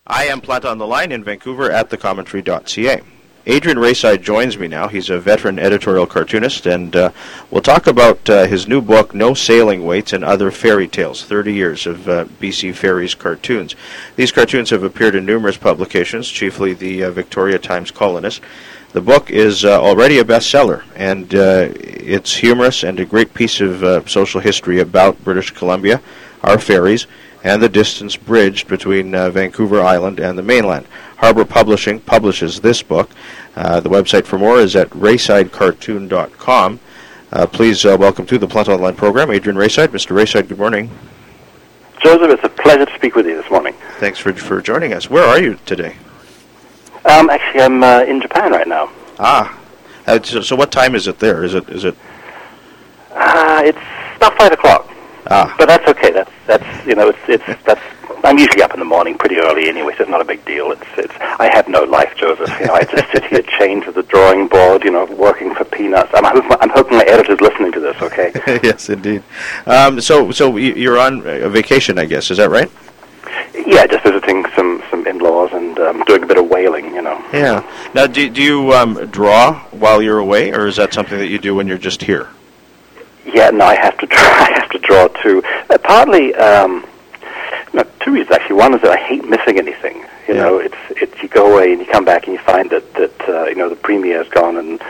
I am Plant on the Line in Vancouver at thecommentary.ca. Adrian Rayside joins me now. He's a veteran editorial cartoonist, and we'll talk about his new book, No Sailing Weights and Other Fairy Tales, 30 Years of BC Ferries Cartoons. These cartoons have appeared in numerous publications, chiefly the Victoria Times Colonist. The book is already a bestseller, and it's humorous and a great piece of social history about British Columbia, our ferries, and the distance bridged between Vancouver Island and the mainland. Harbor Publishing publishes this book. The website for more is at raysidecartoon.com. Please welcome to the Plant Online program, Adrian Rayside. Mr. Rayside, good morning. Joseph, it's a pleasure to speak with you this morning. Thanks for joining us. Where are you today? Actually, I'm in Japan right now. So what time is it there? Is it? It's about 5 o'clock. But that's okay. That's I'm usually up in the morning pretty early anyway, so it's not a big deal. I have no life, Joseph. I just sit here chained to the drawing board, working for peanuts. I'm hoping my editor's listening to this, okay? Yes, indeed. So you're on a vacation, I guess. Is that right? Yeah, just visiting some in-laws and doing a bit of whaling, Yeah. Now, do you draw while you're away, or is that something that you do when you're just here? Yeah, no, I have to draw too. Partly, two reasons actually. One is that I hate missing anything. It's you go away and you come back and you find that the premier's gone and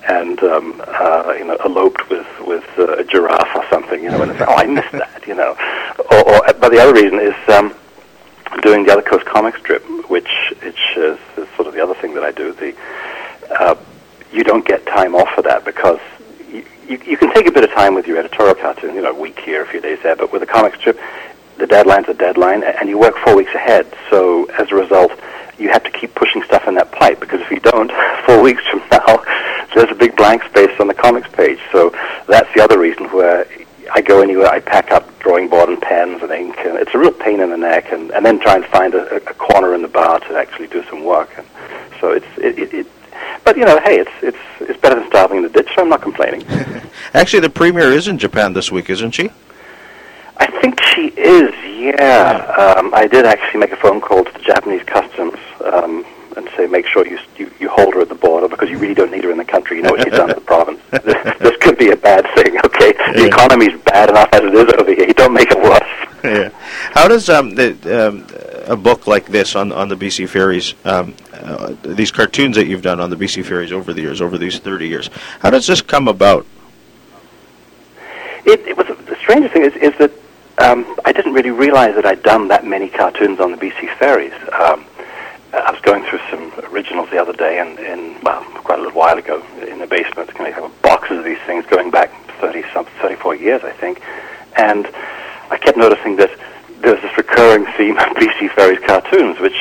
eloped with a giraffe or something. And it's like, I missed that. But the other reason is doing the Other Coast comic strip, which is sort of the other thing that I do. You don't get time off for that because you can take a bit of time with your editorial cartoon, a week here, a few days there, but with a comic strip, the deadline's a deadline, and you work 4 weeks ahead. So as a result, you have to keep pushing stuff in that pipe, because if you don't, 4 weeks from now, there's a big blank space on the comics page. So that's the other reason where I go anywhere, I pack up drawing board and pens and ink, and it's a real pain in the neck, and then try and find a corner in the bar to actually do some work. And so but hey, it's better than starving in the ditch, so I'm not complaining. Actually, the premier is in Japan this week, isn't she? I think she is, yeah. I did actually make a phone call to the Japanese customs and say, make sure you hold her at the border, because you really don't need her in the country. You know what she's done to the province. This could be a bad thing, okay? The economy's bad enough as it is over here. You don't make it worse. Yeah. How does a book like this on the BC Ferries, these cartoons that you've done on the BC Ferries over the years, over these 30 years, how does this come about? It was the strangest thing is that I didn't really realize that I'd done that many cartoons on the BC Ferries. I was going through some originals the other day, quite a little while ago, in the basement. I have boxes of these things going back 34 years, I think, and I kept noticing that there was this recurring theme of BC Ferries cartoons, which,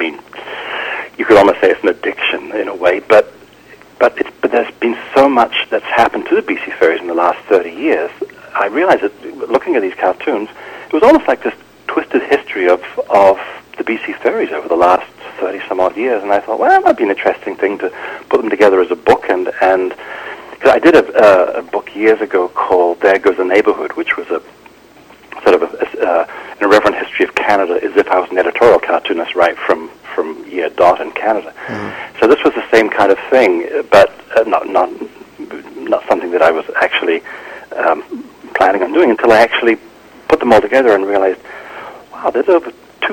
you could almost say it's an addiction in a way, but there's been so much that's happened to the BC Ferries in the last 30 years. I realized that looking at these cartoons, it was almost like this twisted history of the BC Ferries over the last 30-some-odd years, and I thought, well, that might be an interesting thing to put them together as a book, and cause I did a book years ago called There Goes the Neighborhood, which was a sort of an irreverent history of Canada, as if I was an editorial cartoonist right from year dot in Canada. Mm-hmm. So this was the same kind of thing, but not something that I was actually planning on doing until I actually put them all together and realized, wow, there's over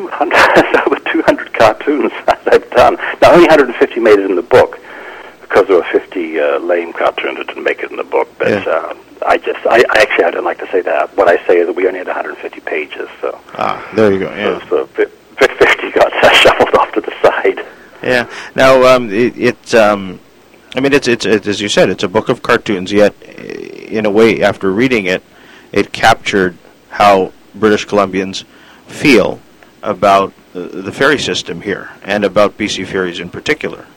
200 cartoons that I've done. Now, only 150 made it in the book, because there were 50 lame cartoons that didn't make it in the book. But I don't like to say that. What I say is that we only had 150 pages. So there you go. Yeah. So 50 got shuffled off to the side. Yeah. Now, it's as you said, it's a book of cartoons. Yet, in a way, after reading it, it captured how British Columbians feel about the ferry system here, and about BC Ferries in particular.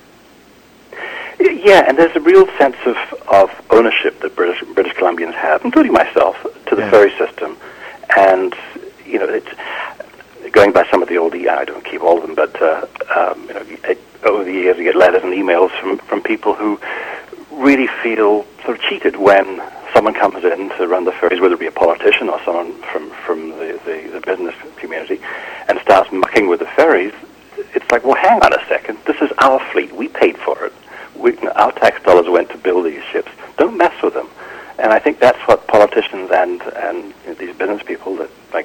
Yeah, and there's a real sense of ownership that British Columbians have, including myself, to the ferry system. And, it's going by some of the old, I don't keep all of them, but, over the years you get letters and emails from people who really feel sort of cheated when someone comes in to run the ferries, whether it be a politician or someone from the business community, and starts mucking with the ferries. it's like, well, hang on a second. This is our fleet. We paid for it. Our tax dollars went to build these ships. Don't mess with them. And I think that's what politicians and these business people that, like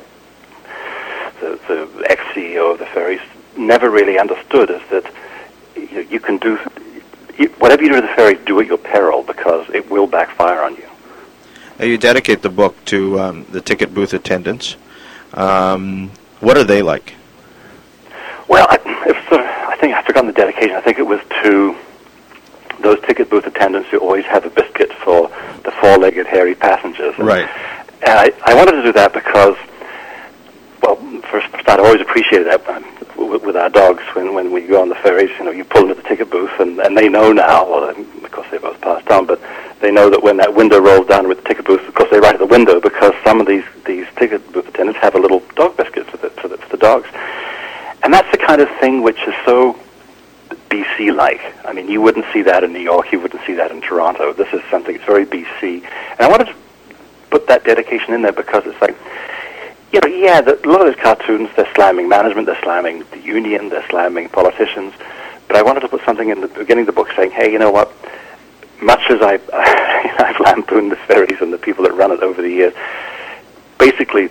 the ex-CEO of the ferries, never really understood, is that you can do whatever you do to the ferry, do at your peril, because it will backfire on you. You dedicate the book to the ticket booth attendants. What are they like? Well, I think I've forgotten the dedication. I think it was to those ticket booth attendants who always have a biscuit for the four-legged hairy passengers. Right. And I wanted to do that because, well, first I always appreciated that with our dogs when we go on the ferries. You pull into the ticket booth and they know now. Well, of course they both passed on, but they know that when that window rolls down with the ticket booth, of course they right at the window, because some of these ticket booth attendants have a little dog biscuit for the dogs. And that's the kind of thing which is so BC-like. I mean, you wouldn't see that in New York, you wouldn't see that in Toronto. This is something that's very BC. And I wanted to put that dedication in there because it's like, a lot of those cartoons, they're slamming management, they're slamming the union, they're slamming politicians. But I wanted to put something in the beginning of the book saying, hey, you know what? Much as I've lampooned the ferries and the people that run it over the years, basically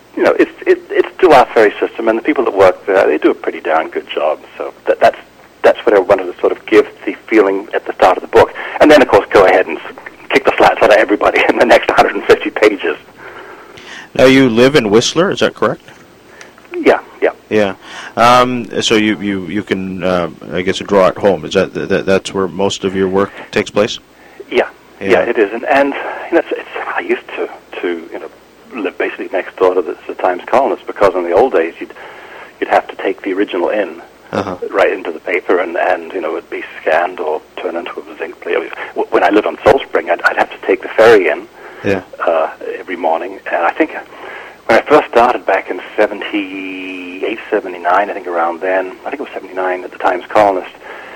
it's still our ferry system, and the people that work there, they do a pretty darn good job. So that's what I wanted to sort of give the feeling at the start of the book. And then, of course, go ahead and kick the slats out of everybody in the next 150 pages. Now, you live in Whistler, is that correct? Yeah. Yeah. So you can, I guess, draw at home. Is that's where most of your work takes place? Yeah, it is. And I used to live basically next door to the Times Colonist, because in the old days you'd have to take the original in right into the paper, and it'd be scanned or turned into a zinc plate. When I lived on Salt Spring, I'd have to take the ferry in every morning. And I think when I first started back in 78, 79, I think around then, I think it was 79 at the Times Colonist,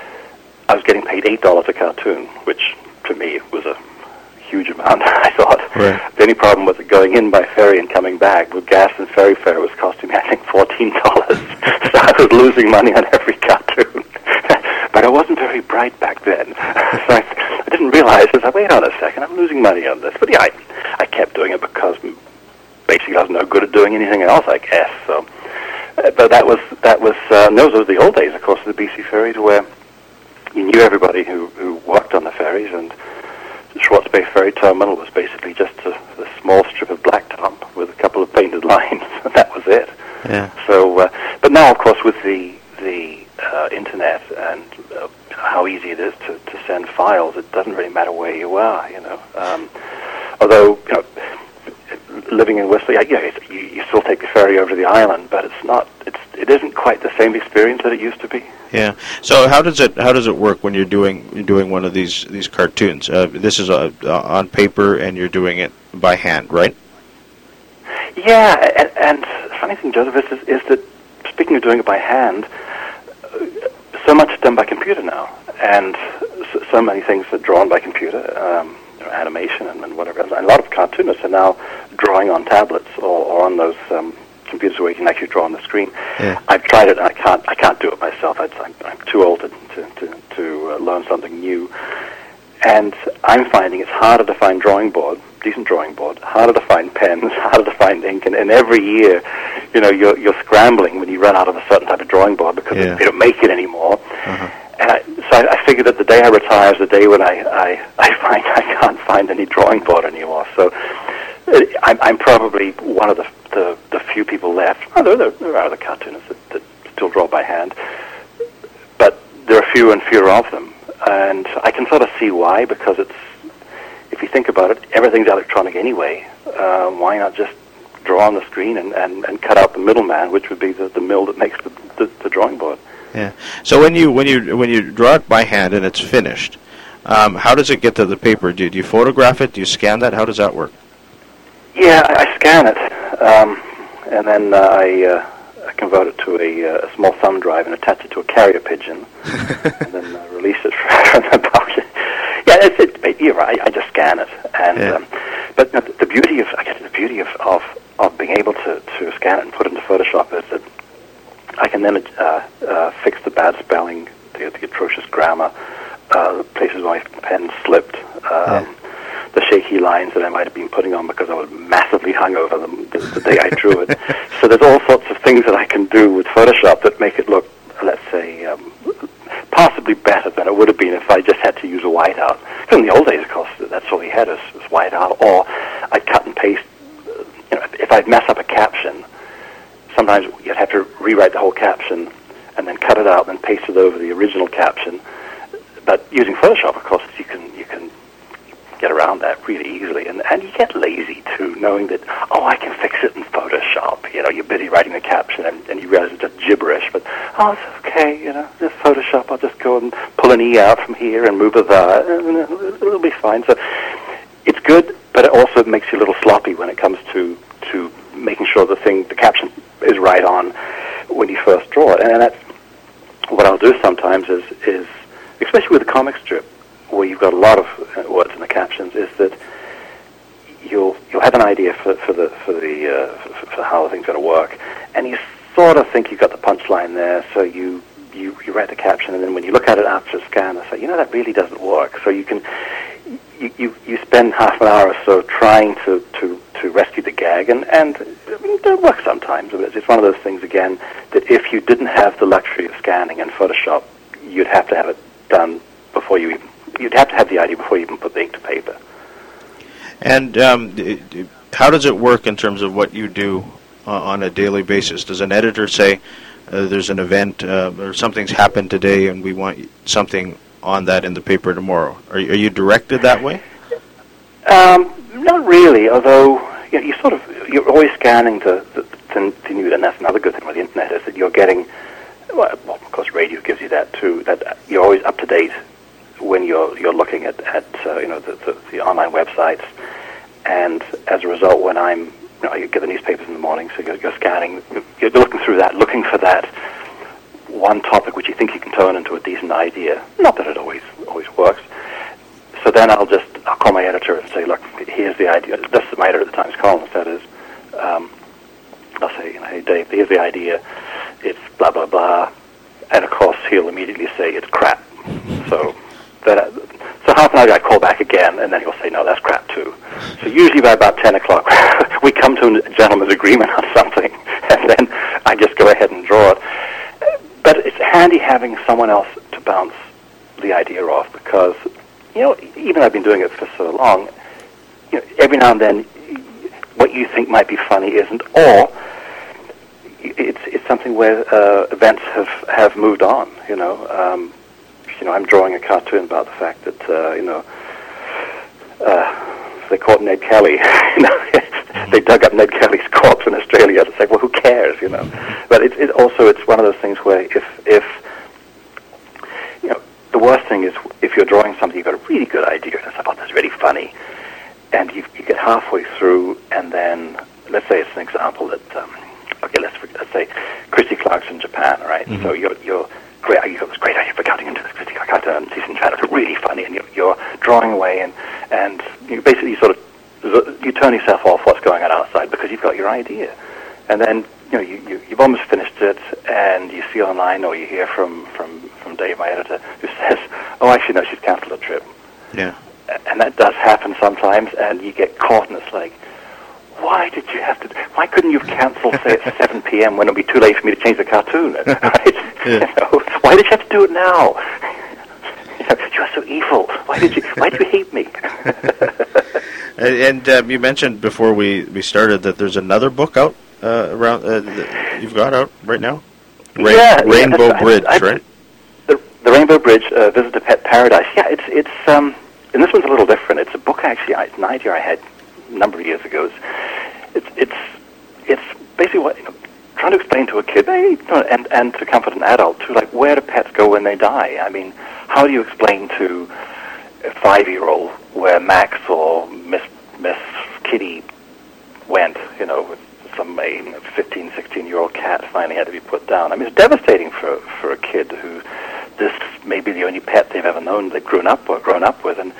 I was getting paid $8 a cartoon, which to me was a huge amount, I thought. Right. The only problem was that going in by ferry and coming back with gas and ferry fare was costing me, I think, $14. So I was losing money on every cartoon. But I wasn't very bright back then. So I didn't realize, I said, wait on a second, I'm losing money on this. But yeah, I kept doing it because basically I was no good at doing anything else, I guess. So, but those were the old days, of course, of the BC ferries, where you knew everybody who worked on the ferries, and the Schwartz Bay Ferry Terminal was basically just a small strip of blacktop with a couple of painted lines, and that was it. Yeah. So, but now, of course, with the internet and how easy it is to send files, it doesn't really matter where you are, Although, living in Whistler, you still take the ferry over to the island, but it isn't quite the same experience that it used to be. Yeah. So how does it work when you're doing one of these cartoons? This is on paper, and you're doing it by hand, right? Yeah. And the funny thing, Joseph, is that speaking of doing it by hand, so much is done by computer now, and so many things are drawn by computer, animation and whatever else. And a lot of cartoonists are now drawing on tablets or on those computers where you can actually draw on the screen. Yeah. I've tried it, and I can't do it myself. I'm too old to learn something new, and I'm finding it's harder to find decent drawing board, harder to find pens, harder to find ink, and every year, you're scrambling when you run out of a certain type of drawing board because they don't make it anymore. And so I figured that the day I retire is the day when I find I can't find any drawing board anymore. So I'm probably one of the few people left. Oh, there are other cartoonists that still draw by hand, but there are fewer and fewer of them. And I can sort of see why, because if you think about it, everything's electronic anyway. Why not just draw on the screen and cut out the middleman, which would be the mill that makes the drawing board? Yeah. So when you draw it by hand and it's finished, how does it get to the paper? Do you photograph it? Do you scan that? How does that work? Yeah, I scan it, and then I convert it to a small thumb drive and attach it to a carrier pigeon, and then release it from the box. Yeah, you're right. I just scan it, and but the beauty of being able to scan it and put it into Photoshop is that I can then fix the bad spelling, the atrocious grammar, places where my pen slipped, the shaky lines that I might have been putting on because I was massively hungover the day I drew it. So there's all sorts of things that I can do with Photoshop that make it look, let's say, possibly better than it would have been if I just had to use a whiteout. Because in the old days, of course, that's all he had is whiteout, or I'd cut and paste. If I'd mess up a caption, sometimes you'd have to rewrite the whole caption and then cut it out and paste it over the original caption. But using Photoshop, of course, you can get around that really easily, and you get lazy too, knowing that, I can fix it in Photoshop. You're busy writing the caption, and you realize it's just gibberish, but, it's okay, just Photoshop, I'll just go and pull an E out from here and move it there, and it'll be fine. So it's good, but it also makes you a little sloppy when it comes to making sure the caption is right on when you first draw it. And that's what I'll do sometimes is especially with a comic strip, where you've got a lot of words in the captions, is that you'll have an idea for how the thing's going to work, and you sort of think you've got the punchline there, so you write the caption, and then when you look at it after a scan, I say, that really doesn't work. So you spend half an hour or so trying to rescue the gag, and it does work sometimes. It's one of those things, again, that if you didn't have the luxury of scanning in Photoshop, you'd have to have it done before you'd have to have the idea before you even put the ink to paper. And how does it work in terms of what you do on a daily basis? Does an editor say, there's an event or something's happened today and we want something on that in the paper tomorrow? Are you directed that way? Not really, although you're always scanning the new, and that's another good thing with the internet, is that you're getting, well, of course radio gives you that too, that you're always up to date when you're looking at the online websites, and as a result, when you get the newspapers in the morning, so you're scanning, you're looking through that, looking for that one topic which you think you can turn into a decent idea. Not that it always works. So then I'll call my editor and say, look, here's the idea. This is my editor at the Times columnist, that is. I'll say, hey Dave, here's the idea. It's blah blah blah, and of course he'll immediately say it's crap. So half an hour I call back again, and then he'll say, no, that's crap too. So usually by about 10 o'clock, we come to a gentleman's agreement on something, and then I just go ahead and draw it. But it's handy having someone else to bounce the idea off, because, even though I've been doing it for so long, every now and then what you think might be funny isn't, or it's something where events have moved on, I'm drawing a cartoon about the fact that, they caught Ned Kelly. They dug up Ned Kelly's corpse in Australia to say, well, who cares, But it's one of those things where if the worst thing is if you're drawing something, you've got a really good idea, and it's like, that's really funny, and you get halfway through, and then, let's say it's an example that, let's say Christy Clarkson, Japan, right? Mm-hmm. So you're great. You got this great idea for cutting into this Christy Clarkson, Japan. It's really funny, and you're drawing away, and you basically you turn yourself off what's going on outside because you've got your idea, and then you've almost finished it, and you see online or you hear from Dave, my editor, who says, "Oh, actually, no, she's cancelled a trip." Yeah, and that does happen sometimes, and you get caught, and it's like, why couldn't you have cancelled, say, at 7 p.m. when it'll be too late for me to change the cartoon? Right? Yeah. Why did you have to do it now? You're so evil. Why did you hate me? And you mentioned before we started that there's another book out around that you've got out right now. Rainbow Bridge, right? The Rainbow Bridge, Visit to Pet Paradise. Yeah, it's and this one's a little different. It's a book actually. It's an idea I had a number of years ago. It's basically what trying to explain to a kid, and to comfort an adult, to like, where do pets go when they die? I mean, how do you explain to a 5-year-old where Max or Miss Kitty went? With some 15, 16-year-old cat finally had to be put down. I mean, it's devastating for a kid who this may be the only pet they've ever known, they've grown up with, and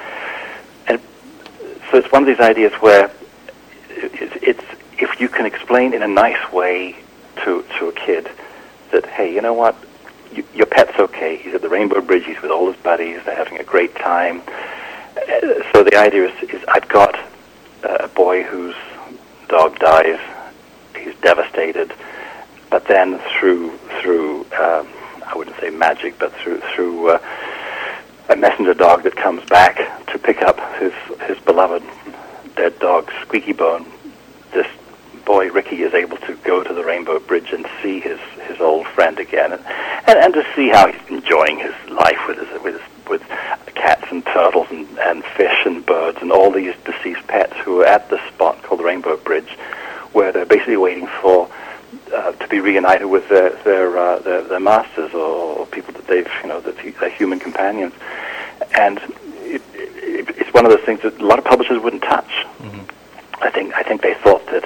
so it's one of these ideas where it's if you can explain in a nice way to a kid that, hey, you know what, your pet's okay. He's at the Rainbow Bridge. He's with all his buddies. They're having a great time. So the idea is I've got a boy whose dog dies. He's devastated. But then through I wouldn't say magic, but through a messenger dog that comes back to pick up his beloved dead dog, Squeaky Bone, this boy Ricky is able to go to the Rainbow Bridge and see his old friend again, and to see how he's enjoying his life with cats and turtles and fish and birds and all these deceased pets who are at this spot called the Rainbow Bridge, where they're basically waiting for to be reunited with their masters or people that they've their human companions, and it's one of those things that a lot of publishers wouldn't touch. Mm-hmm. I think they thought that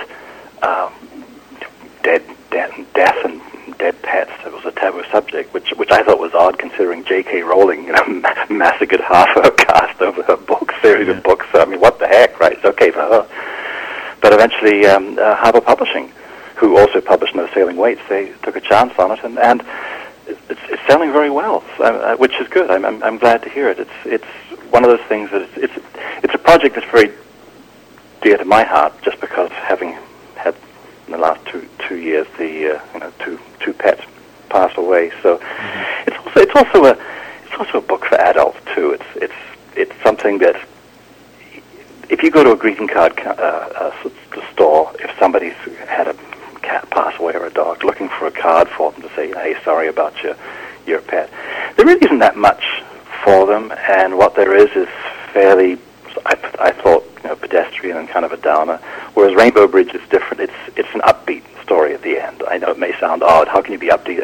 death and dead pets was a taboo subject, which I thought was odd, considering J.K. Rowling massacred half her cast over her series of books. So, I mean, what the heck, right? It's okay for her. But eventually, Harper Publishing, who also published No Sailing Waits, they took a chance on it, and it's selling very well, which is good. I'm glad to hear it. It's one of those things that it's a project that's very dear to my heart, just because having had in the last two years the two pets pass away. So it's also a book for adults too. It's something that if you go to a greeting card store, if somebody's had a cat pass away or a dog, looking for a card for them to say, hey, sorry about your pet, there really isn't that much for them, and what there is fairly, I thought, pedestrian and kind of a downer. Whereas Rainbow Bridge is different. It's an upbeat story at the end. I know it may sound odd. How can you be upbeat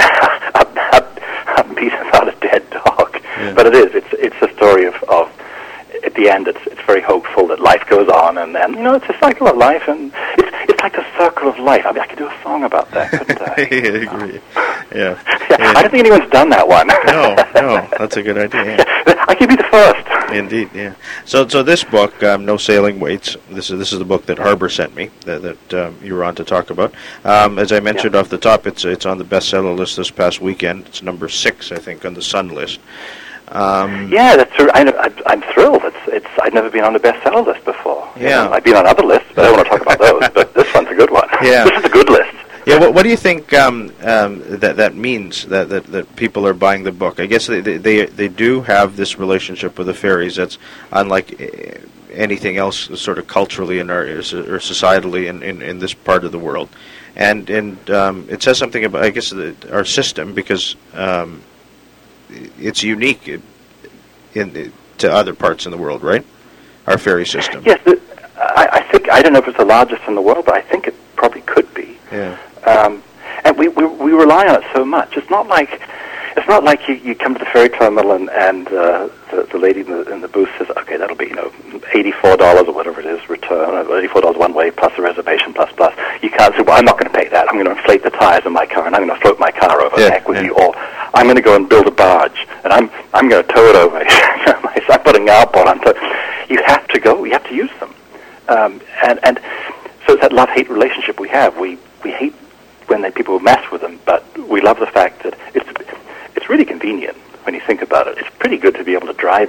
about a dead dog? Yeah. But it is. It's a story of at the end. It's very hopeful that life goes on, and then it's a cycle of life, and it's like the circle of life. I mean, I could do a song about that, couldn't I? I agree. Yeah. I don't think anyone's done that one. No, that's a good idea. Yeah. I could be the first. Indeed, yeah. So this book, No Sailing Waits. This is the book that Harper sent me that you were on to talk about. As I mentioned off the top, it's on the bestseller list this past weekend. It's number 6, I think, on the Sun list. That's true. I'm thrilled. I've never been on the bestseller list before. Yeah, I've been on other lists, but I don't want to talk about those. But this one's a good one. Yeah, this is a good list. Yeah, what do you think that means that people are buying the book? I guess they do have this relationship with the fairies that's unlike anything else, sort of culturally or societally in this part of the world, and it says something about, I guess, our system, because it's unique to other parts in the world, right? Our fairy system. Yes, I think, I don't know if it's the largest in the world, but I think it probably could be. Yeah. And we rely on it so much. It's not like you come to the ferry terminal and the lady in the booth says, okay, that'll be $84 or whatever it is return, $84 one way plus the reservation plus. You can't say, well, I'm not going to pay that. I'm going to inflate the tires of my car and I'm going to float my car over the heck with you, or I'm going to go and build a barge and I'm going to tow it over. I'm putting out on it. You have to go. You have to use them, and so it's that love-hate relationship we have. We hate when people mess with them, but we love the fact that it's really convenient when you think about it. It's pretty good to be able to drive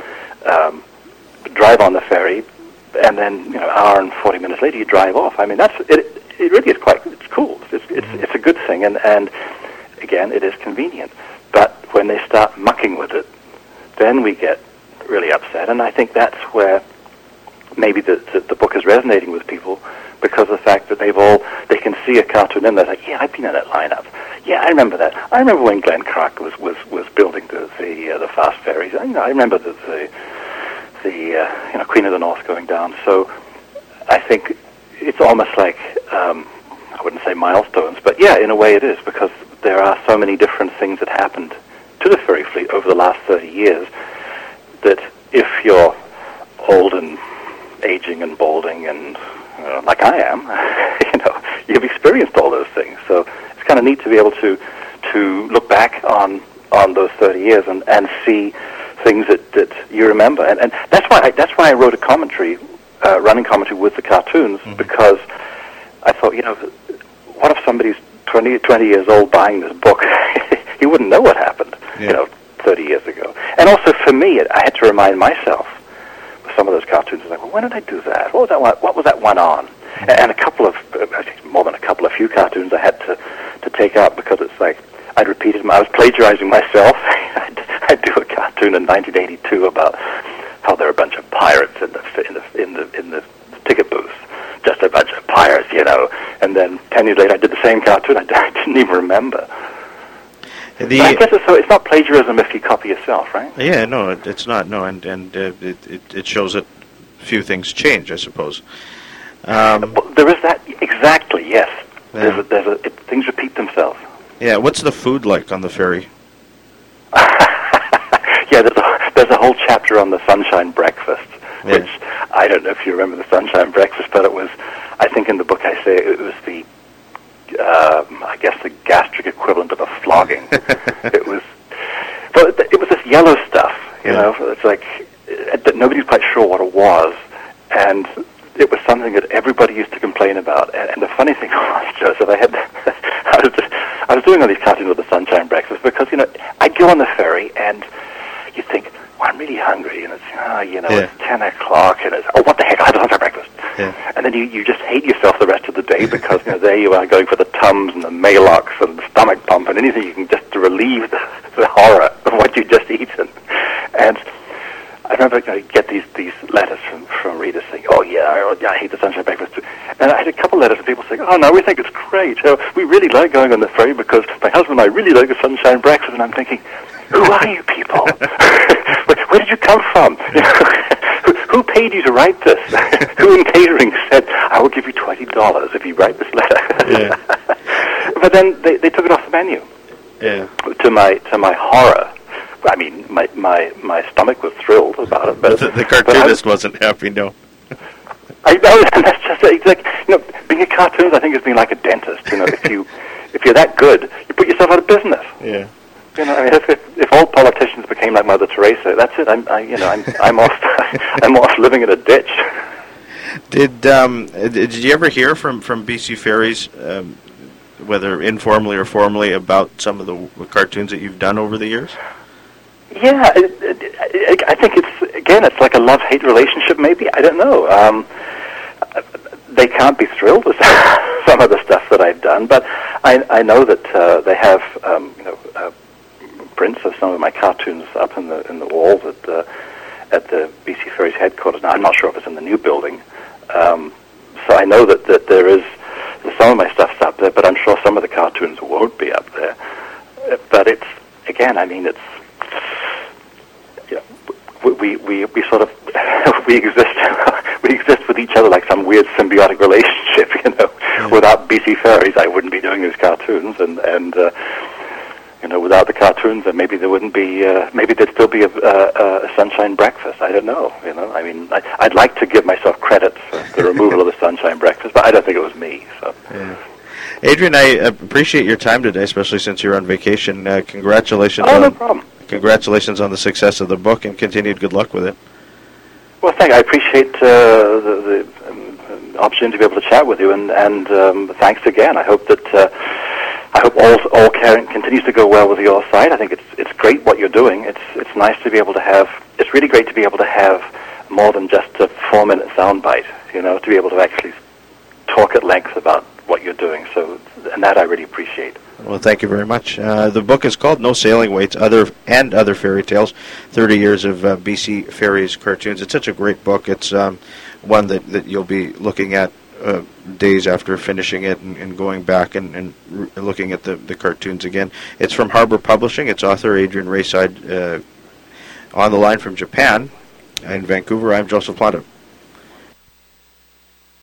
on the ferry, and then an hour and 40 minutes later you drive off. I mean, it really is it's cool. It's a good thing, and again, it is convenient. But when they start mucking with it, then we get really upset, and I think that's where maybe the book is resonating with people, because of the fact that they can see a cartoon and they're like, yeah, I've been in that lineup. Yeah, I remember that. I remember when Glenn Clark was building the fast ferries. I remember the Queen of the North going down. So I think it's almost like I wouldn't say milestones, but yeah, in a way it is, because there are so many different things that happened to the ferry fleet over the last 30 years that if you're old and aging and balding and like I am, you've experienced all those things. So it's kind of neat to be able to look back on those 30 years and see things that you remember. And that's why I wrote a commentary, running commentary with the cartoons, because I thought, what if somebody's 20 years old buying this book, he wouldn't know what happened, 30 years ago. And also for me, I had to remind myself with some of those cartoons. I was like, well, when did I do that? What was that one on? And a couple of, more than a few cartoons I had to take out because it's like I'd repeated them. I was plagiarizing myself. I'd do a cartoon in 1982 about how there are a bunch of pirates in the ticket booth, just a bunch of pirates, And then 10 years later, I did the same cartoon. I didn't even remember. But I guess it's not plagiarism if you copy yourself, right? Yeah, no, it's not. No, and it shows that few things change, I suppose. There is that exactly. Yes, Yeah. Things repeat themselves. Yeah, what's the food like on the ferry? Yeah, there's a whole chapter on the Sunshine Breakfast, which I don't know if you remember the Sunshine Breakfast, but it was, I think in the book I say it was the, I guess the gastric equivalent of a flogging. It was this yellow stuff, It's like nobody's quite sure what it was, and it was something that everybody used to complain about. And the funny thing was, Joseph, I was doing all these cartoons with the Sunshine Breakfast because, I'd go on the ferry and you'd think, well, I'm really hungry, and it's, it's 10 o'clock, and it's, what the heck, I have a Sunshine Breakfast. Yeah. And then you just hate yourself the rest of the day because, there you are going for the Tums and the Maalox and the stomach pump and anything you can just to relieve the horror of what you've just eaten. And I remember I get these letters from readers saying, oh, yeah, I hate the Sunshine Breakfast too. And I had a couple letters of people saying, oh, no, we think it's great. We really like going on the ferry because my husband and I really like the Sunshine Breakfast. And I'm thinking, who are you people? Where did you come from? Who paid you to write this? Who in catering said, I will give you $20 if you write this letter? Yeah. But then they took it off the menu. Yeah. To my horror. I mean, my stomach was thrilled about it, but the cartoonist wasn't happy. No. I know, and that's just it's like being a cartoonist. I think is being like a dentist. If you're that good, you put yourself out of business. Yeah. If all politicians became like Mother Teresa, that's it. I'm off. I'm off living in a ditch. Did you ever hear from BC Ferries, whether informally or formally, about some of the cartoons that you've done over the years? Yeah, I think it's like a love-hate relationship. Maybe, I don't know. They can't be thrilled with some of the stuff that I've done, but I know that they have prints of some of my cartoons up in the walls at the BC Ferries headquarters. Now, I'm not sure if it's in the new building, so I know that there is some of my stuff's up there, but I'm sure some of the cartoons won't be up there. But it's again, I mean, it's. We sort of we exist with each other like some weird symbiotic relationship, Yeah. Without BC Ferries, I wouldn't be doing these cartoons, and without the cartoons, then maybe there wouldn't be. Maybe there'd still be a Sunshine Breakfast. I don't know. I mean, I'd like to give myself credit for the removal of the Sunshine Breakfast, but I don't think it was me. So. Yeah. Adrian, I appreciate your time today, especially since you're on vacation. Congratulations. Oh, no problem. Congratulations on the success of the book, and continued good luck with it. Well, I appreciate the opportunity to be able to chat with you, and thanks again. I hope that all caring continues to go well with your site. I think it's great what you're doing. It's nice to be able to have. It's really great to be able to have more than just a 4-minute soundbite. To be able to actually talk at length about what you're doing. So, and that I really appreciate. Well, thank you very much. The book is called No Sailing Waits, Other Fairy Tales, 30 Years of BC Ferries Cartoons. It's such a great book. It's one that you'll be looking at days after finishing it and going back and looking at the cartoons again. It's from Harbor Publishing. Its author, Adrian Rayside, on the line from Japan. In Vancouver, I'm Joseph Planta.